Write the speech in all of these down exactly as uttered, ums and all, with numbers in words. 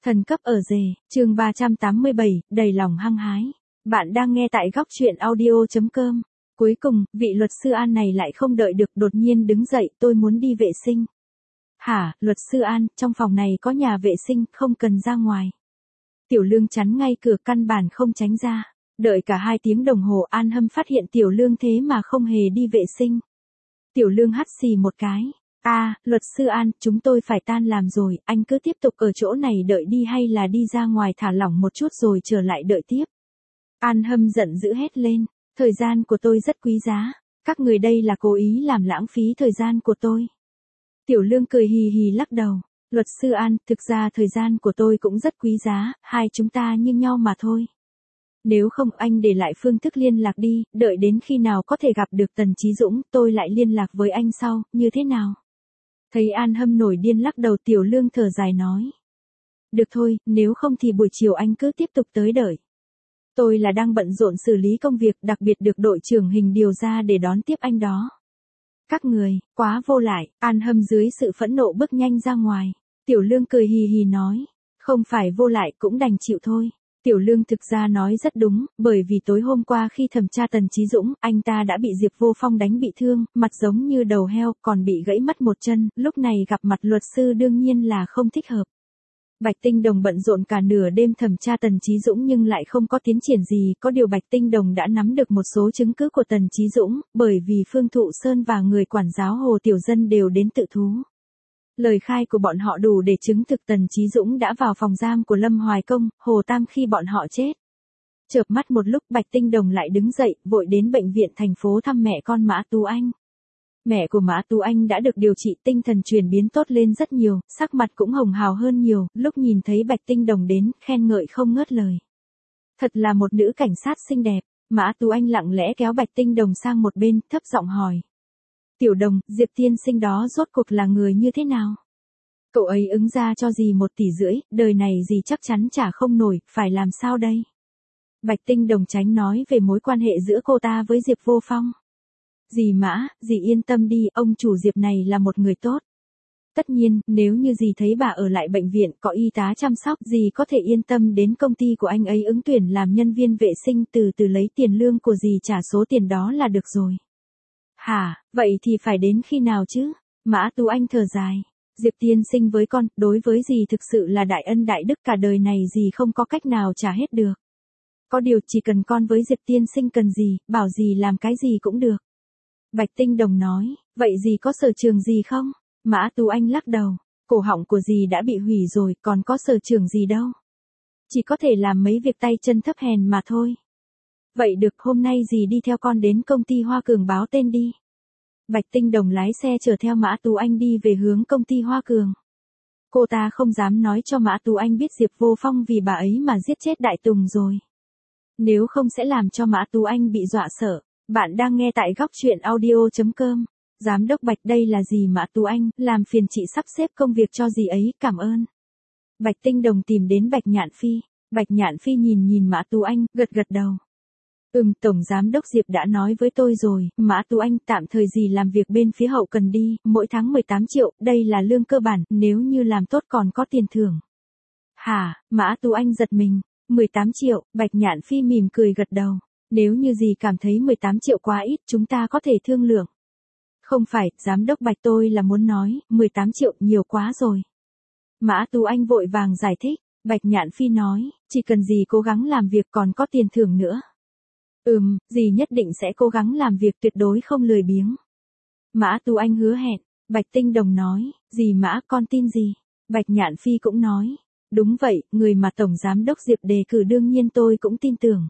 Thần cấp ở rể, chương ba trăm tám mươi bảy, đầy lòng hăng hái. Bạn đang nghe tại góc truyện audio chấm com. Cuối cùng, vị luật sư An này lại không đợi được, đột nhiên đứng dậy, tôi muốn đi vệ sinh. Hả, luật sư An, trong phòng này có nhà vệ sinh, không cần ra ngoài. Tiểu Lương chắn ngay cửa, căn bản không tránh ra. Đợi cả hai tiếng đồng hồ, An Hâm phát hiện Tiểu Lương thế mà không hề đi vệ sinh. Tiểu Lương hắt xì một cái. A, à, luật sư An, chúng tôi phải tan làm rồi, anh cứ tiếp tục ở chỗ này đợi đi hay là đi ra ngoài thả lỏng một chút rồi trở lại đợi tiếp. An Hâm giận dữ hét lên, thời gian của tôi rất quý giá, các người đây là cố ý làm lãng phí thời gian của tôi. Tiểu Lương cười hì hì lắc đầu, luật sư An, thực ra thời gian của tôi cũng rất quý giá, hai chúng ta như nhau mà thôi. Nếu không anh để lại phương thức liên lạc đi, đợi đến khi nào có thể gặp được Tần Chí Dũng, tôi lại liên lạc với anh sau, như thế nào? Thấy An Hâm nổi điên lắc đầu, Tiểu Lương thở dài nói. Được thôi, nếu không thì buổi chiều anh cứ tiếp tục tới đợi. Tôi là đang bận rộn xử lý công việc, đặc biệt được đội trưởng Hình điều ra để đón tiếp anh đó. Các người, quá vô lại, An Hâm dưới sự phẫn nộ bước nhanh ra ngoài. Tiểu Lương cười hì hì nói, không phải vô lại cũng đành chịu thôi. Tiểu Lương thực ra nói rất đúng, bởi vì tối hôm qua khi thẩm tra Tần Chí Dũng, anh ta đã bị Diệp Vô Phong đánh bị thương, mặt giống như đầu heo, còn bị gãy mất một chân, lúc này gặp mặt luật sư đương nhiên là không thích hợp. Bạch Tinh Đồng bận rộn cả nửa đêm thẩm tra Tần Chí Dũng nhưng lại không có tiến triển gì, có điều Bạch Tinh Đồng đã nắm được một số chứng cứ của Tần Chí Dũng, bởi vì Phương Thụ Sơn và người quản giáo Hồ Tiểu Dân đều đến tự thú. Lời khai của bọn họ đủ để chứng thực Tần Chí Dũng đã vào phòng giam của Lâm Hoài Công, Hồ Tam khi bọn họ chết. Chợp mắt một lúc Bạch Tinh Đồng lại đứng dậy, vội đến bệnh viện thành phố thăm mẹ con Mã Tú Anh. Mẹ của Mã Tú Anh đã được điều trị, tinh thần chuyển biến tốt lên rất nhiều, sắc mặt cũng hồng hào hơn nhiều, lúc nhìn thấy Bạch Tinh Đồng đến, khen ngợi không ngớt lời. Thật là một nữ cảnh sát xinh đẹp. Mã Tú Anh lặng lẽ kéo Bạch Tinh Đồng sang một bên, thấp giọng hỏi. Tiểu Đồng, Diệp tiên sinh đó rốt cuộc là người như thế nào? Cậu ấy ứng ra cho dì một tỷ rưỡi, đời này dì chắc chắn trả không nổi, phải làm sao đây? Bạch Tinh Đồng tránh nói về mối quan hệ giữa cô ta với Diệp Vô Phong. Dì Mã, dì yên tâm đi, ông chủ Diệp này là một người tốt. Tất nhiên, nếu như dì thấy bà ở lại bệnh viện có y tá chăm sóc, dì có thể yên tâm đến công ty của anh ấy ứng tuyển làm nhân viên vệ sinh, từ từ lấy tiền lương của dì trả số tiền đó là được rồi. Hả, vậy thì phải đến khi nào chứ? Mã Tú Anh thở dài. Diệp tiên sinh với con, đối với dì thực sự là đại ân đại đức, cả đời này dì không có cách nào trả hết được. Có điều chỉ cần con với Diệp tiên sinh cần gì, bảo dì làm cái gì cũng được. Bạch Tinh Đồng nói, vậy dì có sở trường gì không? Mã Tú Anh lắc đầu, cổ họng của dì đã bị hủy rồi, còn có sở trường gì đâu. Chỉ có thể làm mấy việc tay chân thấp hèn mà thôi. Vậy được, hôm nay dì đi theo con đến công ty Hoa Cường báo tên đi. Bạch Tinh Đồng lái xe chở theo Mã Tú Anh đi về hướng công ty Hoa Cường. Cô ta không dám nói cho Mã Tú Anh biết Diệp Vô Phong vì bà ấy mà giết chết Đại Tùng rồi. Nếu không sẽ làm cho Mã Tú Anh bị dọa sợ. Bạn đang nghe tại góc truyện audio chấm com. Giám đốc Bạch, đây là dì Mã Tú Anh, làm phiền chị sắp xếp công việc cho dì ấy, cảm ơn. Bạch Tinh Đồng tìm đến Bạch Nhạn Phi. Bạch Nhạn Phi nhìn nhìn Mã Tú Anh, gật gật đầu. Ừm, Tổng Giám đốc Diệp đã nói với tôi rồi, Mã Tú Anh, tạm thời dì làm việc bên phía hậu cần đi, mỗi tháng mười tám triệu, đây là lương cơ bản, nếu như làm tốt còn có tiền thưởng. Hả, Mã Tú Anh giật mình, mười tám triệu, Bạch Nhạn Phi mỉm cười gật đầu, nếu như dì cảm thấy mười tám triệu quá ít, chúng ta có thể thương lượng. Không phải, Giám đốc Bạch, tôi là muốn nói, mười tám triệu nhiều quá rồi. Mã Tú Anh vội vàng giải thích, Bạch Nhạn Phi nói, chỉ cần dì cố gắng làm việc còn có tiền thưởng nữa. Ừm, dì nhất định sẽ cố gắng làm việc, tuyệt đối không lười biếng. Mã Tú Anh hứa hẹn. Bạch Tinh Đồng nói, dì Mã, con tin gì? Bạch Nhạn Phi cũng nói, đúng vậy, người mà Tổng Giám đốc Diệp đề cử đương nhiên tôi cũng tin tưởng.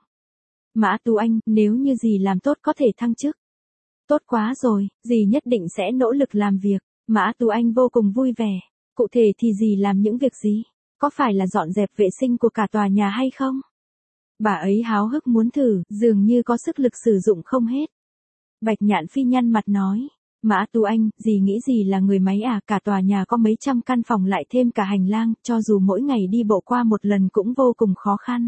Mã Tú Anh, nếu như dì làm tốt có thể thăng chức. Tốt quá rồi, dì nhất định sẽ nỗ lực làm việc. Mã Tú Anh vô cùng vui vẻ. Cụ thể thì dì làm những việc gì? Có phải là dọn dẹp vệ sinh của cả tòa nhà hay không? Bà ấy háo hức muốn thử, dường như có sức lực sử dụng không hết. Bạch Nhạn Phi nhăn mặt nói, Mã Tú Anh, dì nghĩ gì là người máy à, cả tòa nhà có mấy trăm căn phòng lại thêm cả hành lang, cho dù mỗi ngày đi bộ qua một lần cũng vô cùng khó khăn.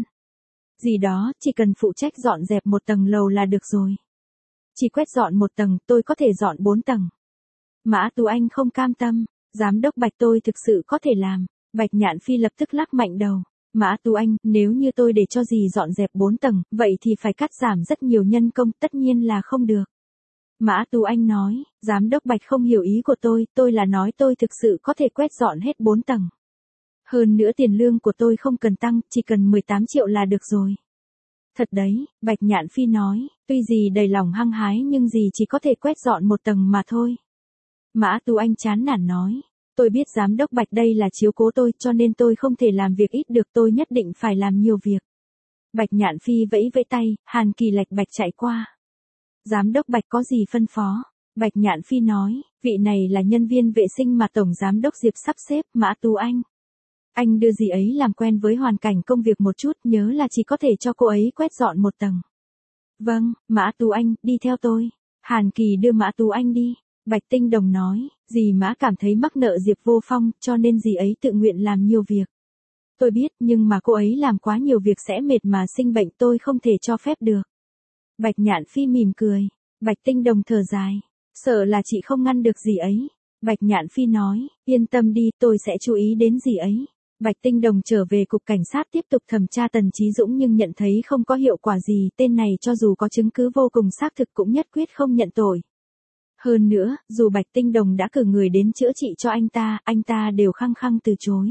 Dì đó, chỉ cần phụ trách dọn dẹp một tầng lầu là được rồi. Chỉ quét dọn một tầng, tôi có thể dọn bốn tầng. Mã Tú Anh không cam tâm, Giám đốc Bạch, tôi thực sự có thể làm. Bạch Nhạn Phi lập tức lắc mạnh đầu. Mã Tú Anh, nếu như tôi để cho dì dọn dẹp bốn tầng, vậy thì phải cắt giảm rất nhiều nhân công, tất nhiên là không được. Mã Tú Anh nói, giám đốc Bạch không hiểu ý của tôi, tôi là nói tôi thực sự có thể quét dọn hết bốn tầng. Hơn nữa tiền lương của tôi không cần tăng, chỉ cần mười tám triệu là được rồi. Thật đấy, Bạch Nhạn Phi nói, tuy dì đầy lòng hăng hái nhưng dì chỉ có thể quét dọn một tầng mà thôi. Mã Tú Anh chán nản nói, tôi biết giám đốc Bạch đây là chiếu cố tôi cho nên tôi không thể làm việc ít được, tôi nhất định phải làm nhiều việc. Bạch Nhạn Phi vẫy vẫy tay, Hàn Kỳ lạch bạch chạy qua. Giám đốc Bạch có gì phân phó? Bạch Nhạn Phi nói, vị này là nhân viên vệ sinh mà Tổng Giám đốc Diệp sắp xếp, Mã Tú Anh. Anh đưa dì ấy làm quen với hoàn cảnh công việc một chút, nhớ là chỉ có thể cho cô ấy quét dọn một tầng. Vâng, Mã Tú Anh, đi theo tôi. Hàn Kỳ đưa Mã Tú Anh đi. Bạch Tinh Đồng nói, dì Mã cảm thấy mắc nợ Diệp Vô Phong, cho nên dì ấy tự nguyện làm nhiều việc. Tôi biết, nhưng mà cô ấy làm quá nhiều việc sẽ mệt mà sinh bệnh, tôi không thể cho phép được. Bạch Nhạn Phi mỉm cười. Bạch Tinh Đồng thở dài, sợ là chị không ngăn được dì ấy. Bạch Nhạn Phi nói, yên tâm đi, tôi sẽ chú ý đến dì ấy. Bạch Tinh Đồng trở về cục cảnh sát tiếp tục thẩm tra Tần Chí Dũng nhưng nhận thấy không có hiệu quả gì, tên này cho dù có chứng cứ vô cùng xác thực cũng nhất quyết không nhận tội. Hơn nữa, dù Bạch Tinh Đồng đã cử người đến chữa trị cho anh ta, anh ta đều khăng khăng từ chối.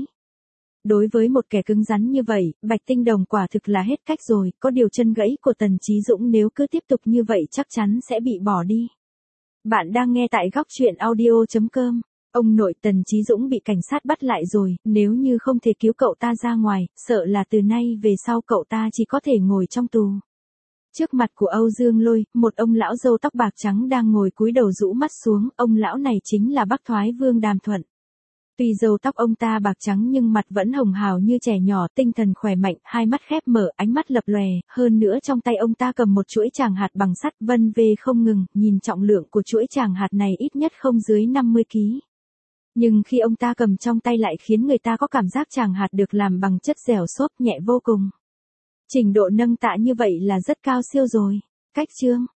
Đối với một kẻ cứng rắn như vậy, Bạch Tinh Đồng quả thực là hết cách rồi, có điều chân gãy của Tần Chí Dũng nếu cứ tiếp tục như vậy chắc chắn sẽ bị bỏ đi. Bạn đang nghe tại góc truyện audio chấm com. Ông nội Tần Chí Dũng bị cảnh sát bắt lại rồi, nếu như không thể cứu cậu ta ra ngoài, sợ là từ nay về sau cậu ta chỉ có thể ngồi trong tù. Trước mặt của Âu Dương Lôi, một ông lão râu tóc bạc trắng đang ngồi cúi đầu rũ mắt xuống, ông lão này chính là Bắc Thoái Vương Đàm Thuận. Tuy râu tóc ông ta bạc trắng nhưng mặt vẫn hồng hào như trẻ nhỏ, tinh thần khỏe mạnh, hai mắt khép mở, ánh mắt lập lòe, hơn nữa trong tay ông ta cầm một chuỗi tràng hạt bằng sắt vân vê không ngừng, nhìn trọng lượng của chuỗi tràng hạt này ít nhất không dưới năm mươi ki lô gam. Nhưng khi ông ta cầm trong tay lại khiến người ta có cảm giác tràng hạt được làm bằng chất dẻo xốp nhẹ vô cùng. Trình độ nâng tạ như vậy là rất cao siêu rồi. Cách chương